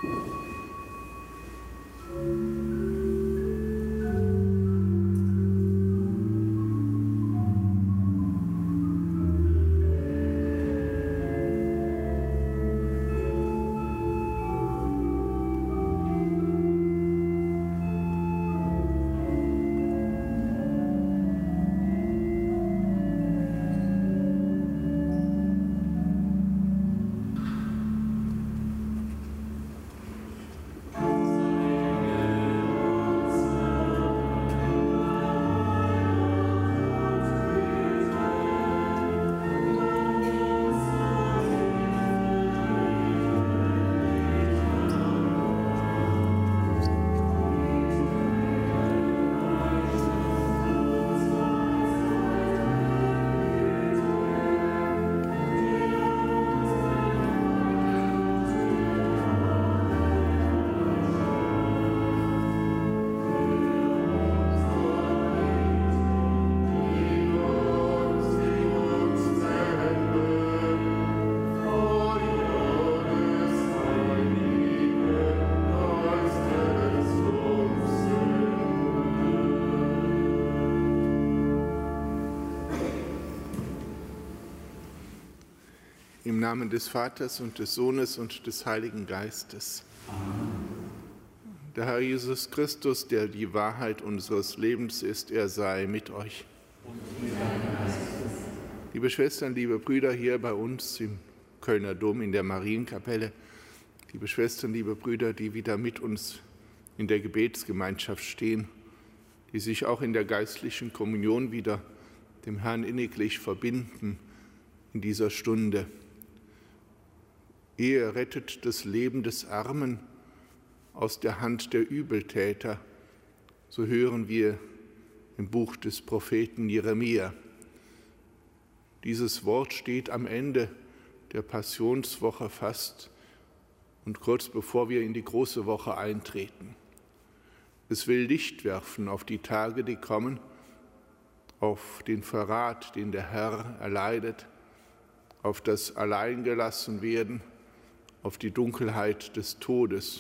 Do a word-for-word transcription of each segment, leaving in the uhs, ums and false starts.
Im Namen des Vaters und des Sohnes und des Heiligen Geistes. Amen. Der Herr Jesus Christus, der die Wahrheit unseres Lebens ist, er sei mit euch. Und mit deinem Geist. Liebe Schwestern, liebe Brüder hier bei uns im Kölner Dom in der Marienkapelle, liebe Schwestern, liebe Brüder, die wieder mit uns in der Gebetsgemeinschaft stehen, die sich auch in der geistlichen Kommunion wieder dem Herrn inniglich verbinden in dieser Stunde. Er rettet das Leben des Armen aus der Hand der Übeltäter, so hören wir im Buch des Propheten Jeremia. Dieses Wort steht am Ende der Passionswoche fast und kurz bevor wir in die große Woche eintreten. Es will Licht werfen auf die Tage, die kommen, auf den Verrat, den der Herr erleidet, auf das Alleingelassenwerden, auf die Dunkelheit des Todes.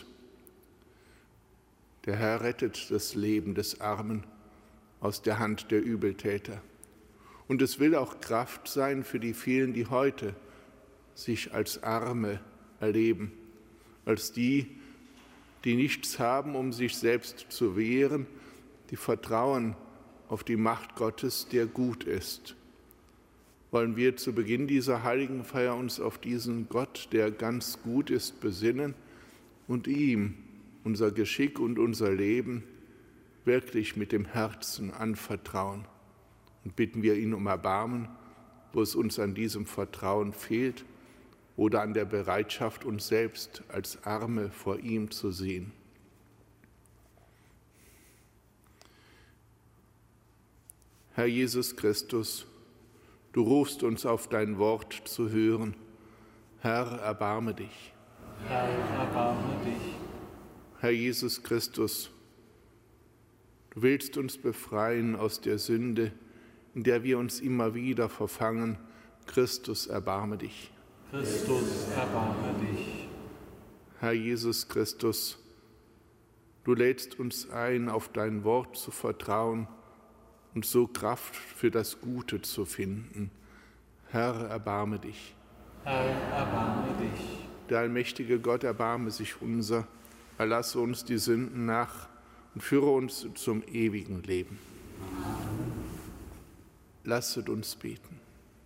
Der Herr rettet das Leben des Armen aus der Hand der Übeltäter. Und es will auch Kraft sein für die vielen, die heute sich als Arme erleben, als die, die nichts haben, um sich selbst zu wehren, die vertrauen auf die Macht Gottes, der gut ist. Wollen wir zu Beginn dieser heiligen Feier uns auf diesen Gott, der ganz gut ist, besinnen und ihm unser Geschick und unser Leben wirklich mit dem Herzen anvertrauen. Und bitten wir ihn um Erbarmen, wo es uns an diesem Vertrauen fehlt oder an der Bereitschaft, uns selbst als Arme vor ihm zu sehen. Herr Jesus Christus, du rufst uns auf dein Wort zu hören. Herr, erbarme dich. Herr, erbarme dich. Herr Jesus Christus, du willst uns befreien aus der Sünde, in der wir uns immer wieder verfangen. Christus, erbarme dich. Christus, erbarme dich. Herr Jesus Christus, du lädst uns ein, auf dein Wort zu vertrauen und so Kraft für das Gute zu finden. Herr, erbarme dich. Herr, erbarme dich. Der allmächtige Gott, erbarme sich unser, erlasse uns die Sünden nach und führe uns zum ewigen Leben. Amen. Lasset uns beten.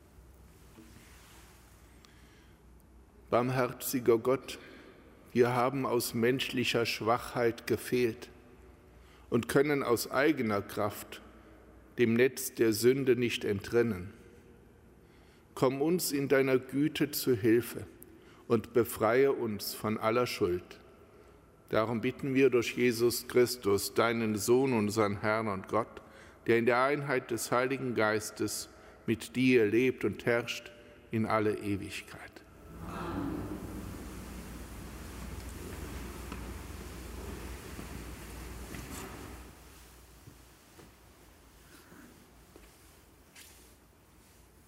Barmherziger Gott, wir haben aus menschlicher Schwachheit gefehlt und können aus eigener Kraft dem Netz der Sünde nicht entrinnen. Komm uns in deiner Güte zu Hilfe und befreie uns von aller Schuld. Darum bitten wir durch Jesus Christus, deinen Sohn, unseren Herrn und Gott, der in der Einheit des Heiligen Geistes mit dir lebt und herrscht in alle Ewigkeit. Amen.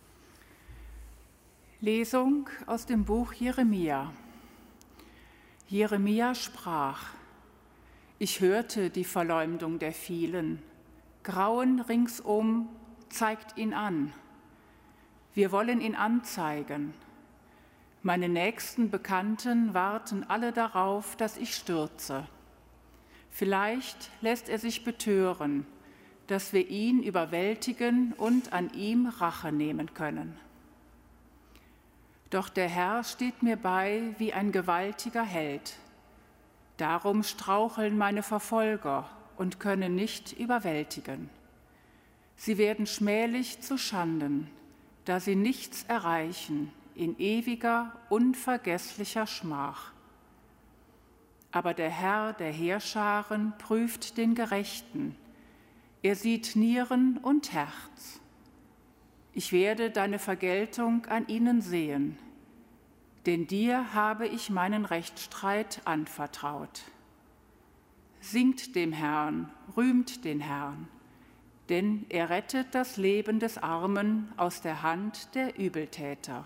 Lesung aus dem Buch Jeremia. Jeremia sprach: Ich hörte die Verleumdung der vielen. Grauen ringsum zeigt ihn an. Wir wollen ihn anzeigen. Meine nächsten Bekannten warten alle darauf, dass ich stürze. Vielleicht lässt er sich betören, dass wir ihn überwältigen und an ihm Rache nehmen können. Doch der Herr steht mir bei wie ein gewaltiger Held. Darum straucheln meine Verfolger und können nicht überwältigen. Sie werden schmählich zu Schanden, da sie nichts erreichen in ewiger, unvergesslicher Schmach. Aber der Herr der Heerscharen prüft den Gerechten. Er sieht Nieren und Herz. Ich werde deine Vergeltung an ihnen sehen, denn dir habe ich meinen Rechtsstreit anvertraut. Singt dem Herrn, rühmt den Herrn, denn er rettet das Leben des Armen aus der Hand der Übeltäter.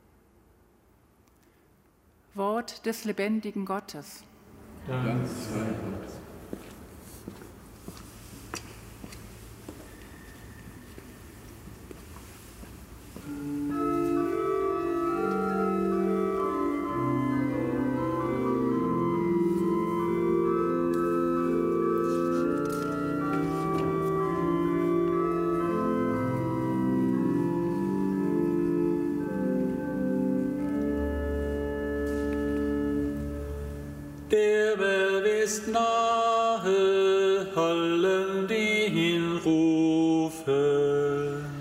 Wort des lebendigen Gottes. Dank sei Gott. Der Berg ist nahe, allen, die ihn rufen.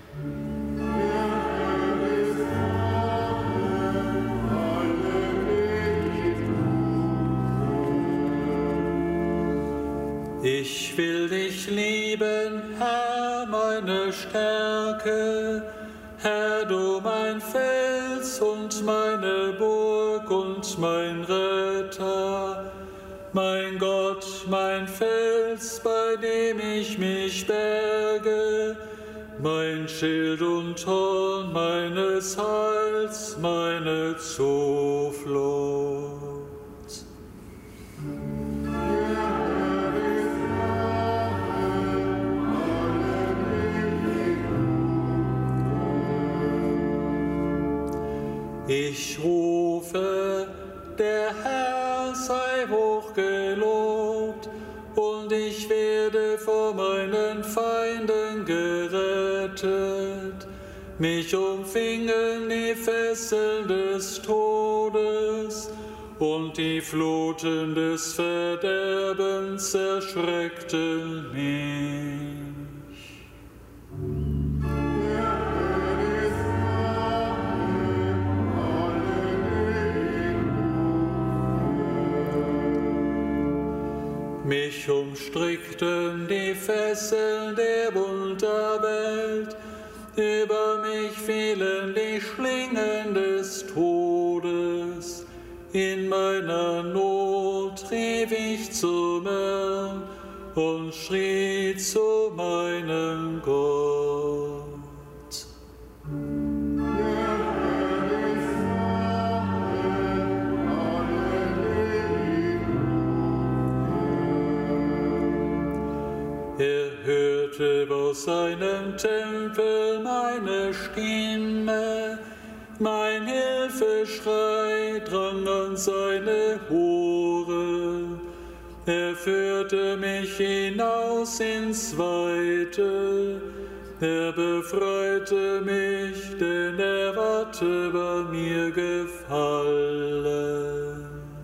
Ich will dich lieben, Herr, meine Stärke, Herr, du mein Fels und meine Burg und mein Retter, mein Gott, mein Fels, bei dem ich mich berge, mein Schild und Horn meines Heils, meine Zuflucht. Ich rufe, der Herr sei hochgelobt, und ich werde vor meinen Feinden gerettet. Mich umfingen die Fesseln des Todes, und die Fluten des Verderbens erschreckten mich. Mich umstrickten die Fesseln der Unterwelt, über mich fielen die Schlingen des Todes. In meiner Not rief ich zum Herrn und schrie zu meinem Gott. Er hörte aus seinem Tempel meine Stimme, mein Hilfeschrei drang an seine Ohren. Er führte mich hinaus ins Weite, er befreite mich, denn er hatte bei mir gefallen.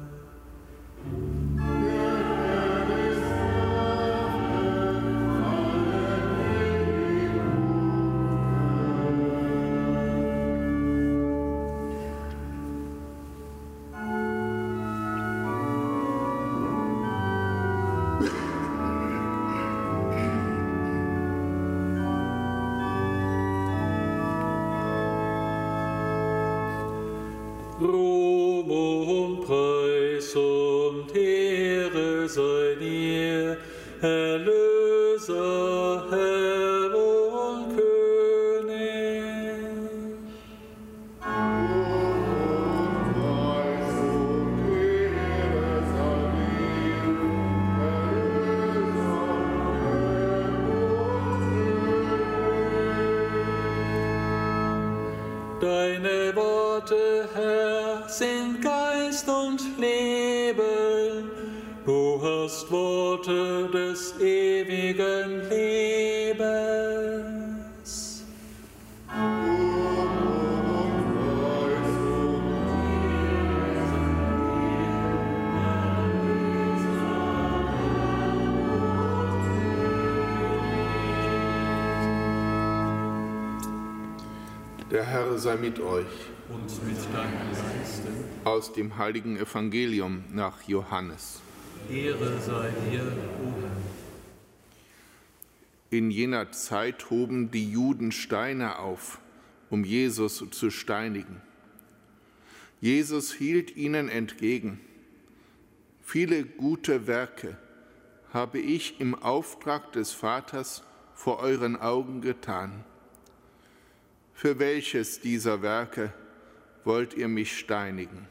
Ruhm und Preis und Ehre sei dir, Erlöser, Herr und König. Deine Worte, Herr, sind Geist und Leben. Du hast Worte des ewigen Lebens. Der Herr sei mit euch. Und mit deinem Geiste. Aus dem heiligen Evangelium nach Johannes. Ehre sei dir, o Herr. In jener Zeit hoben die Juden Steine auf, um Jesus zu steinigen. Jesus hielt ihnen entgegen: Viele gute Werke habe ich im Auftrag des Vaters vor euren Augen getan. Für welches dieser Werke wollt ihr mich steinigen?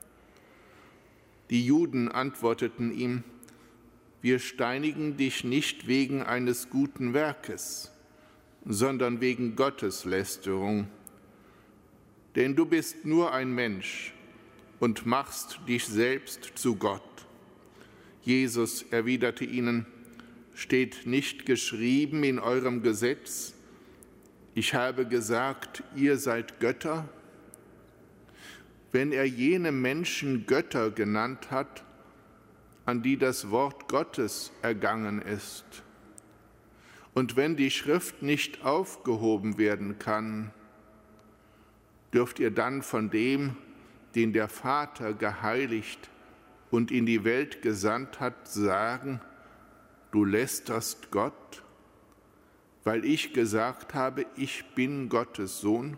Die Juden antworteten ihm: Wir steinigen dich nicht wegen eines guten Werkes, sondern wegen Gotteslästerung. Denn du bist nur ein Mensch und machst dich selbst zu Gott. Jesus erwiderte ihnen: Steht nicht geschrieben in eurem Gesetz: Ich habe gesagt, ihr seid Götter? Wenn er jene Menschen Götter genannt hat, an die das Wort Gottes ergangen ist, und wenn die Schrift nicht aufgehoben werden kann, dürft ihr dann von dem, den der Vater geheiligt und in die Welt gesandt hat, sagen: Du lästerst Gott, weil ich gesagt habe, ich bin Gottes Sohn?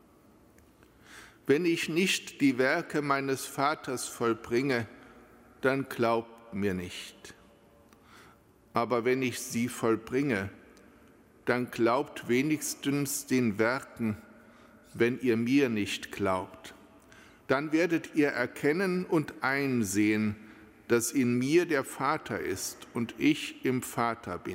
Wenn ich nicht die Werke meines Vaters vollbringe, dann glaubt mir nicht. Aber wenn ich sie vollbringe, dann glaubt wenigstens den Werken, wenn ihr mir nicht glaubt. Dann werdet ihr erkennen und einsehen, dass in mir der Vater ist und ich im Vater bin.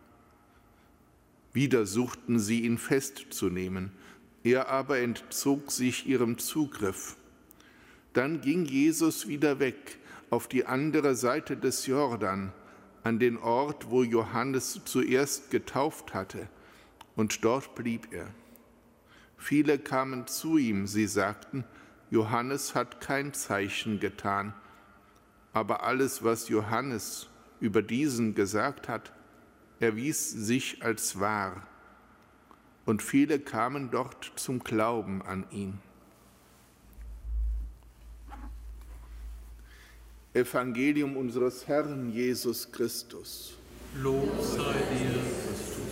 Wieder suchten sie ihn festzunehmen, er aber entzog sich ihrem Zugriff. Dann ging Jesus wieder weg auf die andere Seite des Jordan, an den Ort, wo Johannes zuerst getauft hatte, und dort blieb er. Viele kamen zu ihm, sie sagten: Johannes hat kein Zeichen getan, aber alles, was Johannes über diesen gesagt hat, erwies sich als wahr. Und viele kamen dort zum Glauben an ihn. Evangelium unseres Herrn Jesus Christus. Lob sei dir, Christus.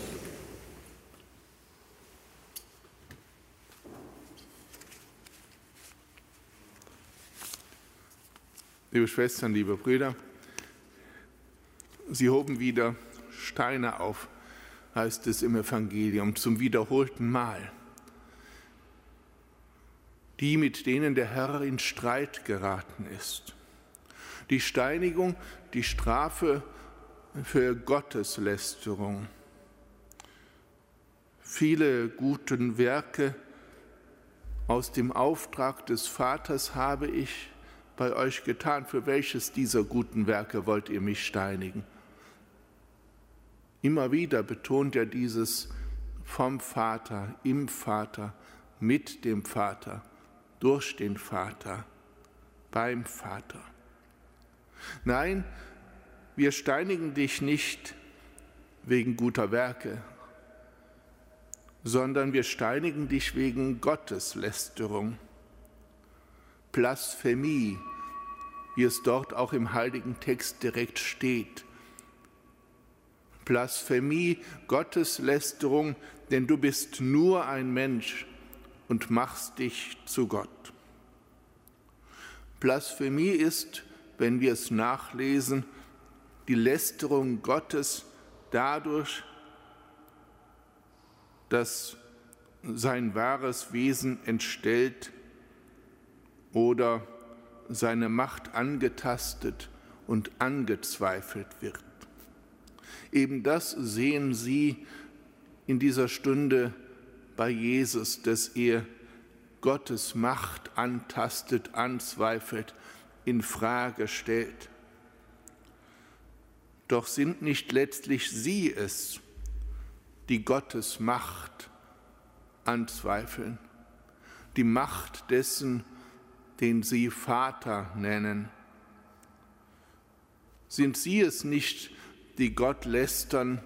Liebe Schwestern, liebe Brüder, sie hoben wieder Steine auf, heißt es im Evangelium, zum wiederholten Mal. Die, mit denen der Herr in Streit geraten ist. Die Steinigung, die Strafe für Gotteslästerung. Viele gute Werke aus dem Auftrag des Vaters habe ich bei euch getan. Für welches dieser guten Werke wollt ihr mich steinigen? Immer wieder betont er dieses vom Vater, im Vater, mit dem Vater, durch den Vater, beim Vater. Nein, wir steinigen dich nicht wegen guter Werke, sondern wir steinigen dich wegen Gotteslästerung, Blasphemie, wie es dort auch im heiligen Text direkt steht. Blasphemie, Gotteslästerung, denn du bist nur ein Mensch und machst dich zu Gott. Blasphemie ist, wenn wir es nachlesen, die Lästerung Gottes dadurch, dass sein wahres Wesen entstellt oder seine Macht angetastet und angezweifelt wird. Eben das sehen Sie in dieser Stunde bei Jesus, dass er Gottes Macht antastet, anzweifelt, in Frage stellt. Doch sind nicht letztlich sie es, die Gottes Macht anzweifeln, die Macht dessen, den sie Vater nennen? Sind sie es nicht, die Gott lästern,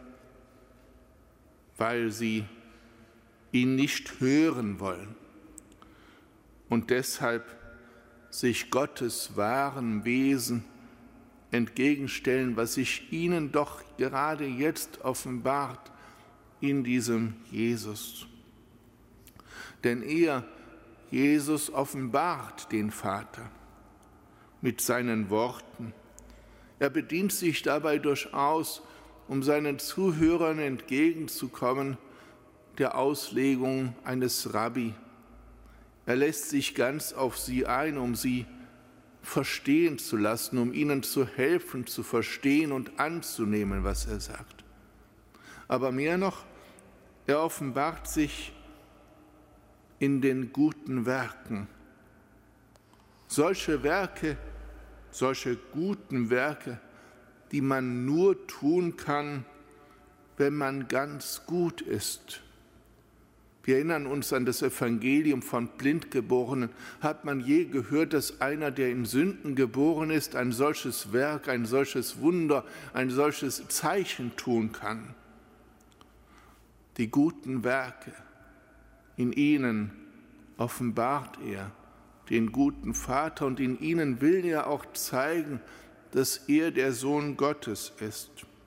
weil sie ihn nicht hören wollen und deshalb sich Gottes wahren Wesen entgegenstellen, was sich ihnen doch gerade jetzt offenbart in diesem Jesus? Denn er, Jesus, offenbart den Vater mit seinen Worten. Er bedient sich dabei durchaus, um seinen Zuhörern entgegenzukommen, der Auslegung eines Rabbi. Er lässt sich ganz auf sie ein, um sie verstehen zu lassen, um ihnen zu helfen, zu verstehen und anzunehmen, was er sagt. Aber mehr noch, er offenbart sich in den guten Werken. Solche Werke, solche guten Werke, die man nur tun kann, wenn man ganz gut ist. Wir erinnern uns an das Evangelium von Blindgeborenen. Hat man je gehört, dass einer, der in Sünden geboren ist, ein solches Werk, ein solches Wunder, ein solches Zeichen tun kann? Die guten Werke, in ihnen offenbart er den guten Vater und in ihnen will er auch zeigen, dass er der Sohn Gottes ist.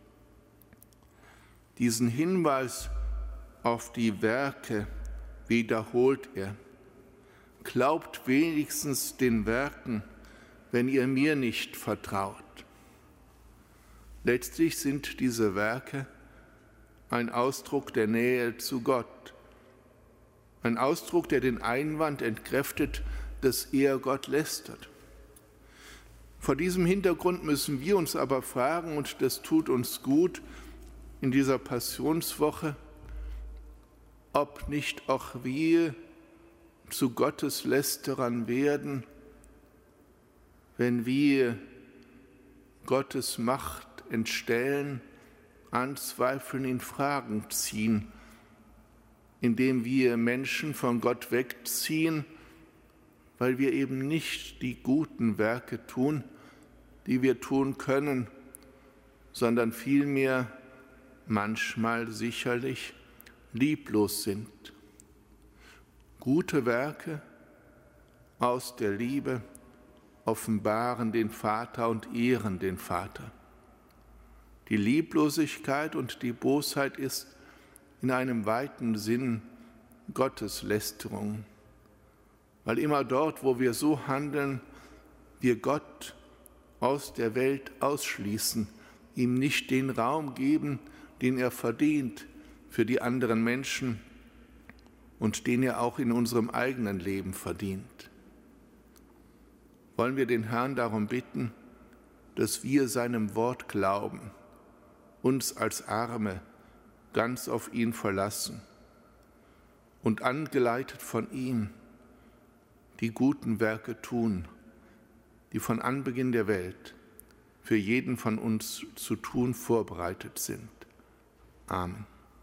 Diesen Hinweis auf die Werke wiederholt er. Glaubt wenigstens den Werken, wenn ihr mir nicht vertraut. Letztlich sind diese Werke ein Ausdruck der Nähe zu Gott, ein Ausdruck, der den Einwand entkräftet, dass er Gott lästert. Vor diesem Hintergrund müssen wir uns aber fragen, und das tut uns gut in dieser Passionswoche, ob nicht auch wir zu Gottes Lästerern werden, wenn wir Gottes Macht entstellen, anzweifeln, in Fragen ziehen, indem wir Menschen von Gott wegziehen, weil wir eben nicht die guten Werke tun, die wir tun können, sondern vielmehr manchmal sicherlich lieblos sind. Gute Werke aus der Liebe offenbaren den Vater und ehren den Vater. Die Lieblosigkeit und die Bosheit ist in einem weiten Sinn Gotteslästerung, weil immer dort, wo wir so handeln, wir Gott aus der Welt ausschließen, ihm nicht den Raum geben, den er verdient für die anderen Menschen und den er auch in unserem eigenen Leben verdient. Wollen wir den Herrn darum bitten, dass wir seinem Wort glauben, uns als Arme ganz auf ihn verlassen und angeleitet von ihm die guten Werke tun, die von Anbeginn der Welt für jeden von uns zu tun vorbereitet sind. Amen.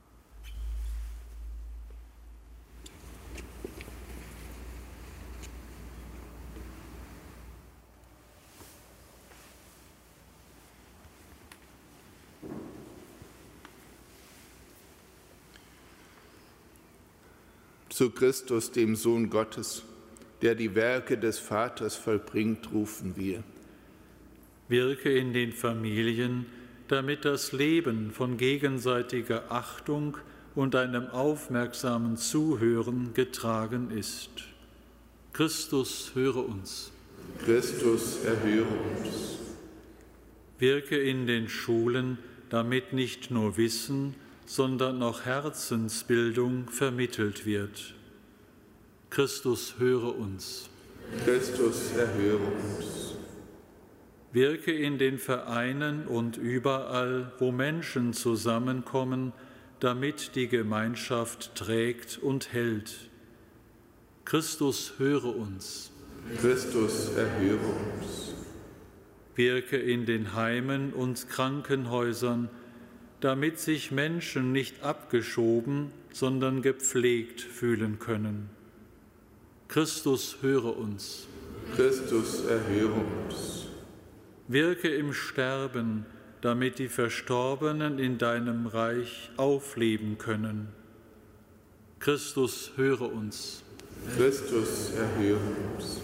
Zu Christus, dem Sohn Gottes, der die Werke des Vaters vollbringt, rufen wir. Wirke in den Familien, damit das Leben von gegenseitiger Achtung und einem aufmerksamen Zuhören getragen ist. Christus, höre uns. Christus, erhöre uns. Wirke in den Schulen, damit nicht nur Wissen, sondern auch Herzensbildung vermittelt wird. Christus, höre uns. Christus, erhöre uns. Wirke in den Vereinen und überall, wo Menschen zusammenkommen, damit die Gemeinschaft trägt und hält. Christus, höre uns. Christus, erhöre uns. Wirke in den Heimen und Krankenhäusern, damit sich Menschen nicht abgeschoben, sondern gepflegt fühlen können. Christus, höre uns. Christus, erhöre uns. Wirke im Sterben, damit die Verstorbenen in deinem Reich aufleben können. Christus, höre uns. Christus, erhöre uns.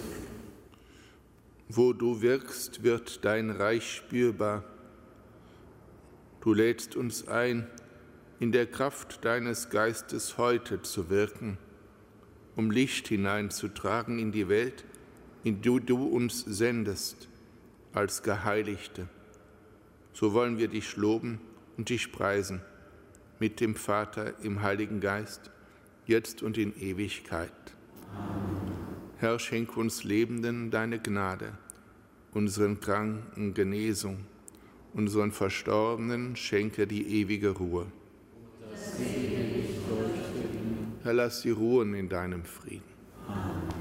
Wo du wirkst, wird dein Reich spürbar. Du lädst uns ein, in der Kraft deines Geistes heute zu wirken, um Licht hineinzutragen in die Welt, in die du uns sendest, als Geheiligte. So wollen wir dich loben und dich preisen, mit dem Vater im Heiligen Geist, jetzt und in Ewigkeit. Amen. Herr, schenk uns Lebenden deine Gnade, unseren Kranken Genesung, unseren Verstorbenen schenke die ewige Ruhe. Herr, lass sie ruhen in deinem Frieden. Amen.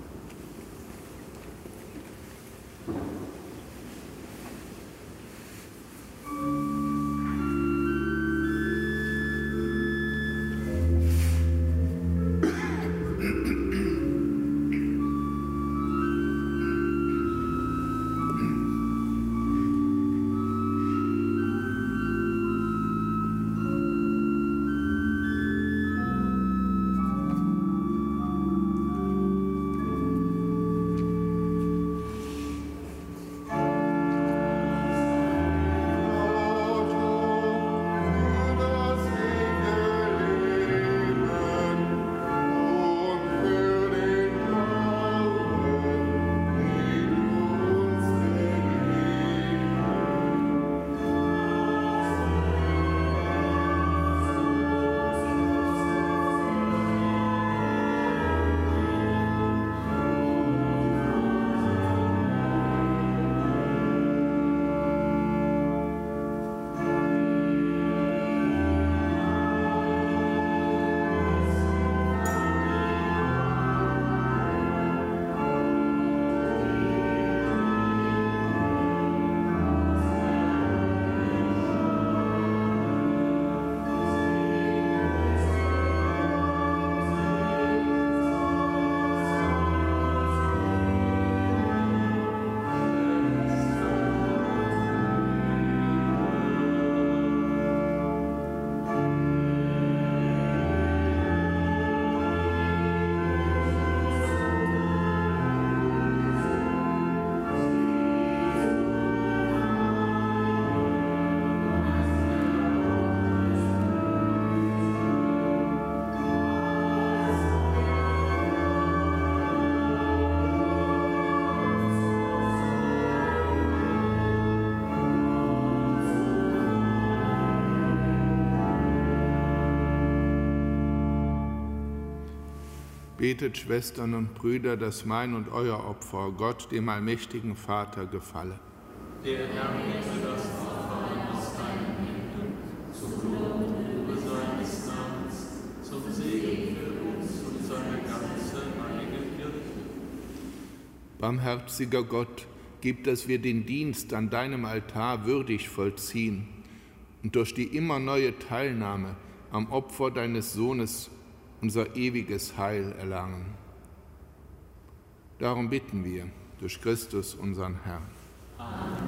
Betet, Schwestern und Brüder, dass mein und euer Opfer Gott, dem allmächtigen Vater, gefalle. Der Herr nehme das Opfer aus deinen Händen, zum Lob und Ruhe seines Namens, zum Segen für uns und seine ganze heilige Kirche. Barmherziger Gott, gib, dass wir den Dienst an deinem Altar würdig vollziehen und durch die immer neue Teilnahme am Opfer deines Sohnes unser ewiges Heil erlangen. Darum bitten wir durch Christus, unseren Herrn. Amen.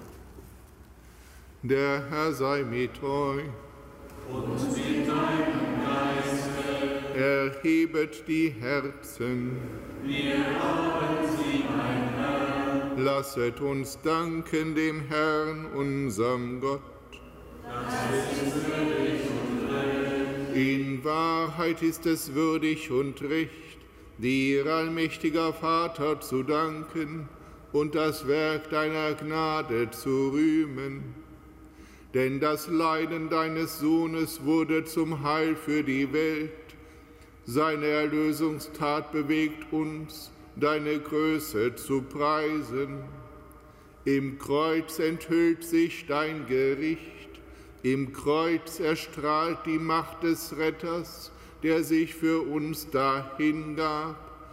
Der Herr sei mit euch. Und mit deinem Geiste. Erhebet die Herzen. Wir haben sie, mein Herr. Lasset uns danken dem Herrn, unserem Gott. Das ist würdig und recht. In Wahrheit ist es würdig und recht, dir, allmächtiger Vater, zu danken und das Werk deiner Gnade zu rühmen. Denn das Leiden deines Sohnes wurde zum Heil für die Welt. Seine Erlösungstat bewegt uns, deine Größe zu preisen. Im Kreuz enthüllt sich dein Gericht. Im Kreuz erstrahlt die Macht des Retters, der sich für uns dahingab,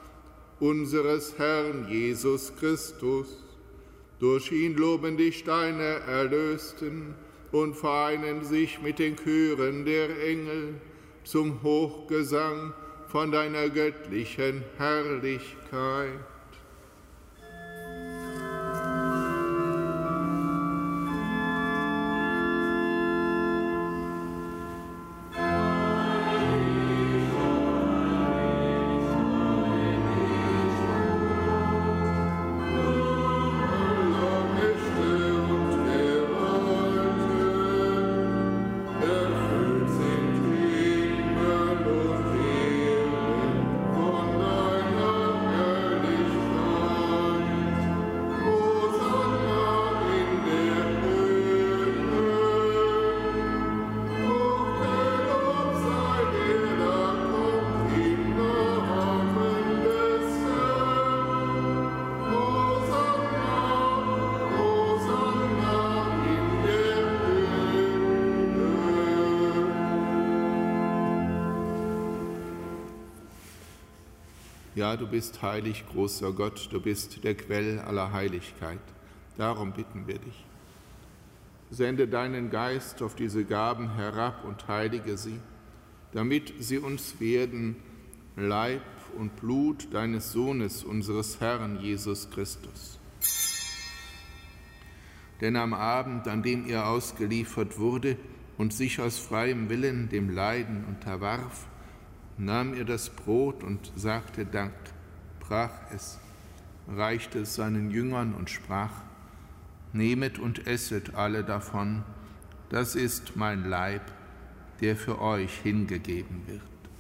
unseres Herrn Jesus Christus. Durch ihn loben dich deine Erlösten und vereinen sich mit den Chören der Engel zum Hochgesang von deiner göttlichen Herrlichkeit. Ja, du bist heilig, großer Gott, du bist der Quell aller Heiligkeit. Darum bitten wir dich. Sende deinen Geist auf diese Gaben herab und heilige sie, damit sie uns werden Leib und Blut deines Sohnes, unseres Herrn Jesus Christus. Denn am Abend, an dem er ausgeliefert wurde und sich aus freiem Willen dem Leiden unterwarf, nahm er das Brot und sagte Dank, brach es, reichte es seinen Jüngern und sprach: Nehmet und esset alle davon, das ist mein Leib, der für euch hingegeben wird.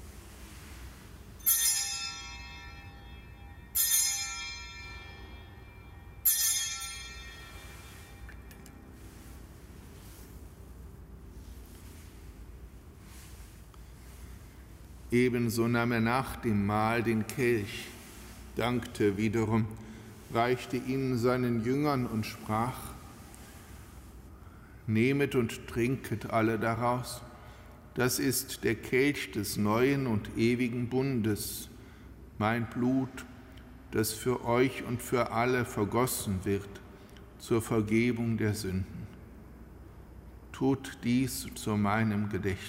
Ebenso nahm er nach dem Mahl den Kelch, dankte wiederum, reichte ihn seinen Jüngern und sprach: Nehmet und trinket alle daraus, das ist der Kelch des neuen und ewigen Bundes, mein Blut, das für euch und für alle vergossen wird, zur Vergebung der Sünden. Tut dies zu meinem Gedächtnis.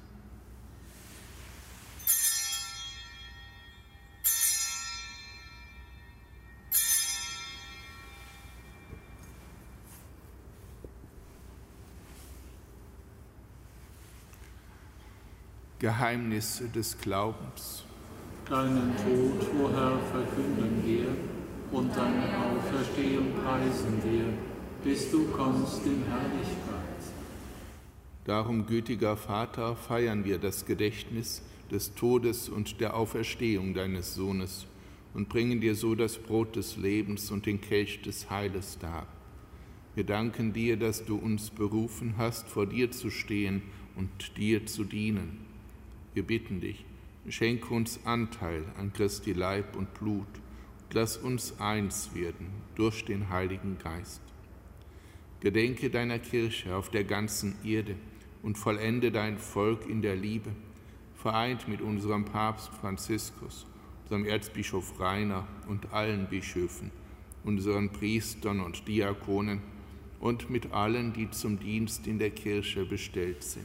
Geheimnisse des Glaubens. Deinen Tod, o Herr, verkünden wir und deine Auferstehung preisen wir, bis du kommst in Herrlichkeit. Darum, gütiger Vater, feiern wir das Gedächtnis des Todes und der Auferstehung deines Sohnes und bringen dir so das Brot des Lebens und den Kelch des Heiles dar. Wir danken dir, dass du uns berufen hast, vor dir zu stehen und dir zu dienen. Wir bitten dich, schenke uns Anteil an Christi Leib und Blut und lass uns eins werden durch den Heiligen Geist. Gedenke deiner Kirche auf der ganzen Erde und vollende dein Volk in der Liebe, vereint mit unserem Papst Franziskus, unserem Erzbischof Rainer und allen Bischöfen, unseren Priestern und Diakonen und mit allen, die zum Dienst in der Kirche bestellt sind.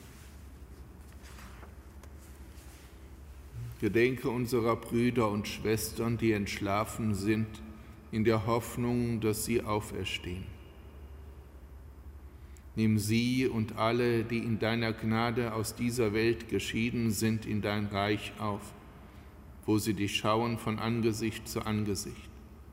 Gedenke unserer Brüder und Schwestern, die entschlafen sind, in der Hoffnung, dass sie auferstehen. Nimm sie und alle, die in deiner Gnade aus dieser Welt geschieden sind, in dein Reich auf, wo sie dich schauen von Angesicht zu Angesicht.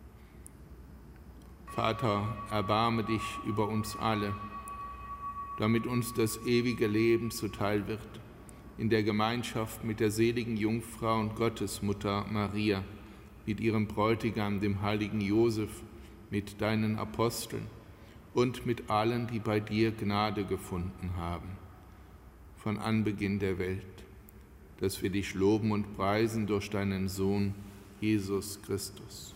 Vater, erbarme dich über uns alle, damit uns das ewige Leben zuteil wird, in der Gemeinschaft mit der seligen Jungfrau und Gottesmutter Maria, mit ihrem Bräutigam, dem heiligen Josef, mit deinen Aposteln und mit allen, die bei dir Gnade gefunden haben, von Anbeginn der Welt, dass wir dich loben und preisen durch deinen Sohn, Jesus Christus.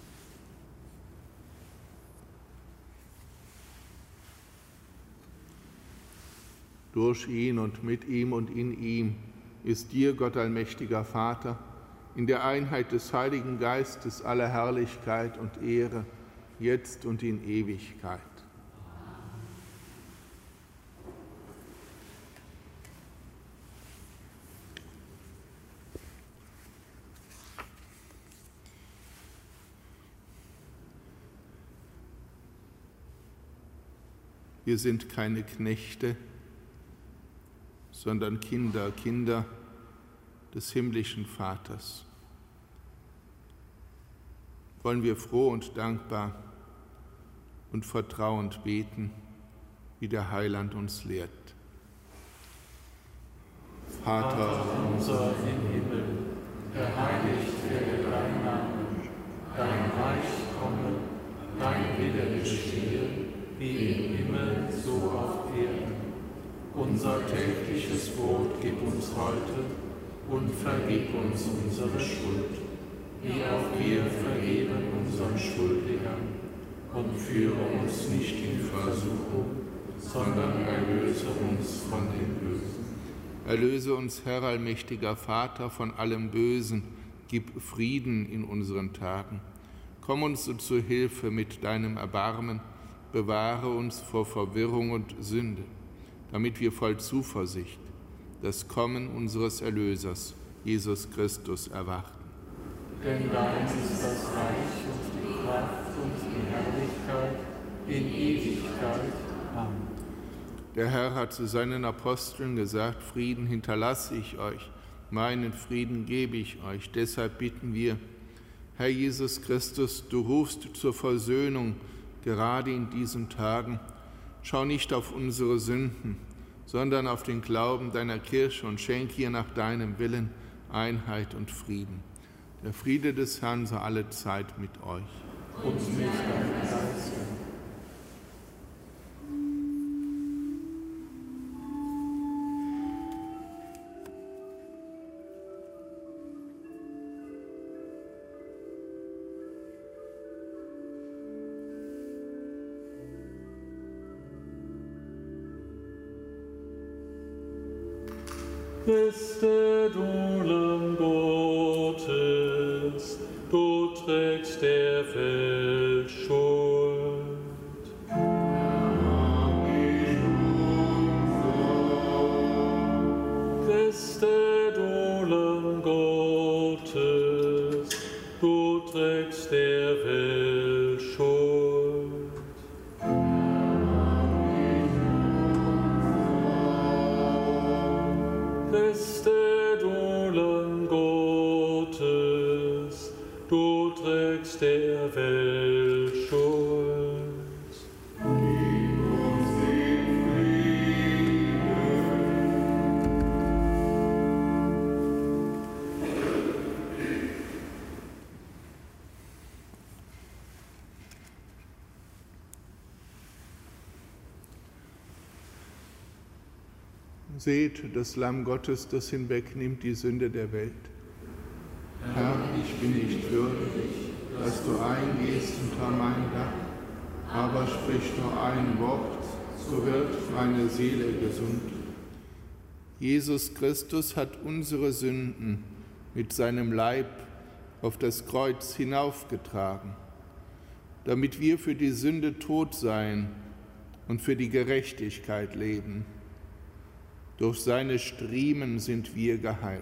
Durch ihn und mit ihm und in ihm ist dir, Gott allmächtiger Vater, in der Einheit des Heiligen Geistes aller Herrlichkeit und Ehre, jetzt und in Ewigkeit. Wir sind keine Knechte, sondern Kinder, Kinder des himmlischen Vaters. Wollen wir froh und dankbar und vertrauend beten, wie der Heiland uns lehrt. Vater unser im Himmel, geheiligt werde dein Name, dein Reich komme, dein Wille geschehe, wie im Himmel, so auf Erden. Unser tägliches Brot gib uns heute und vergib uns unsere Schuld, wie auch wir vergeben unseren Schuldigern. Und führe uns nicht in Versuchung, sondern erlöse uns von dem Bösen. Erlöse uns, Herr allmächtiger Vater, von allem Bösen, gib Frieden in unseren Tagen. Komm uns so zu Hilfe mit deinem Erbarmen, bewahre uns vor Verwirrung und Sünde, damit wir voll Zuversicht das Kommen unseres Erlösers, Jesus Christus, erwarten. Denn dein ist das Reich und die Kraft und die Herrlichkeit in Ewigkeit. Amen. Der Herr hat zu seinen Aposteln gesagt, Frieden hinterlasse ich euch, meinen Frieden gebe ich euch. Deshalb bitten wir, Herr Jesus Christus, du rufst zur Versöhnung gerade in diesen Tagen. Schau nicht auf unsere Sünden, sondern auf den Glauben deiner Kirche und schenk ihr nach deinem Willen Einheit und Frieden. Der Friede des Herrn sei alle Zeit mit euch. Und mit deinem Geiste. Beste du Lamm Gottes, du trägst der Welt Schuld. Beste du Lamm Gottes, du trägst der Welt Schuld. Beste du Lamm Gottes, du trägst der Welt Schuld. Gib uns den Frieden. Seht das Lamm Gottes, das hinwegnimmt die Sünde der Welt. Herr, ich bin nicht würdig, dass du eingehst unter mein Dach, aber sprich nur ein Wort, so wird meine Seele gesund. Jesus Christus hat unsere Sünden mit seinem Leib auf das Kreuz hinaufgetragen, damit wir für die Sünde tot seien und für die Gerechtigkeit leben. Durch seine Striemen sind wir geheilt.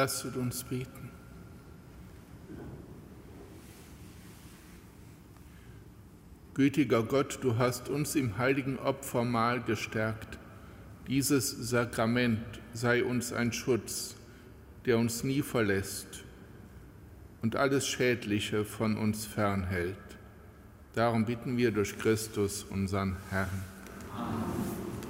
Lasset uns beten. Gütiger Gott, du hast uns im heiligen Opfermahl gestärkt. Dieses Sakrament sei uns ein Schutz, der uns nie verlässt und alles Schädliche von uns fernhält. Darum bitten wir durch Christus, unseren Herrn. Amen.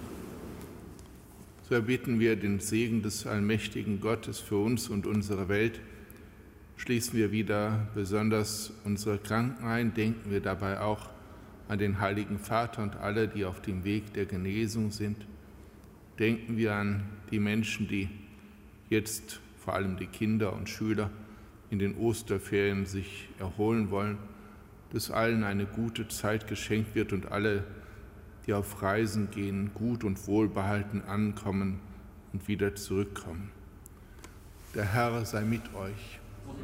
So erbitten wir den Segen des allmächtigen Gottes für uns und unsere Welt. Schließen wir wieder besonders unsere Kranken ein, denken wir dabei auch an den Heiligen Vater und alle, die auf dem Weg der Genesung sind. Denken wir an die Menschen, die jetzt, vor allem die Kinder und Schüler, in den Osterferien sich erholen wollen, dass allen eine gute Zeit geschenkt wird und alle, die auf Reisen gehen, gut und wohlbehalten ankommen und wieder zurückkommen. Der Herr sei mit euch.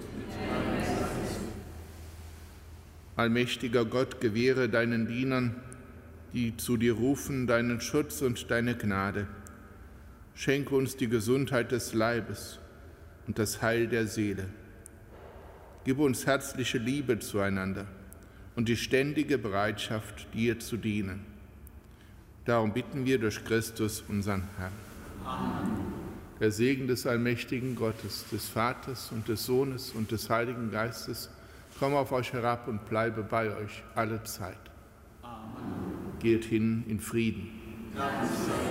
Allmächtiger Gott, gewähre deinen Dienern, die zu dir rufen, deinen Schutz und deine Gnade. Schenke uns die Gesundheit des Leibes und das Heil der Seele. Gib uns herzliche Liebe zueinander und die ständige Bereitschaft, dir zu dienen. Darum bitten wir durch Christus, unseren Herrn. Amen. Der Segen des allmächtigen Gottes, des Vaters und des Sohnes und des Heiligen Geistes, komme auf euch herab und bleibe bei euch alle Zeit. Amen. Geht hin in Frieden. Danke.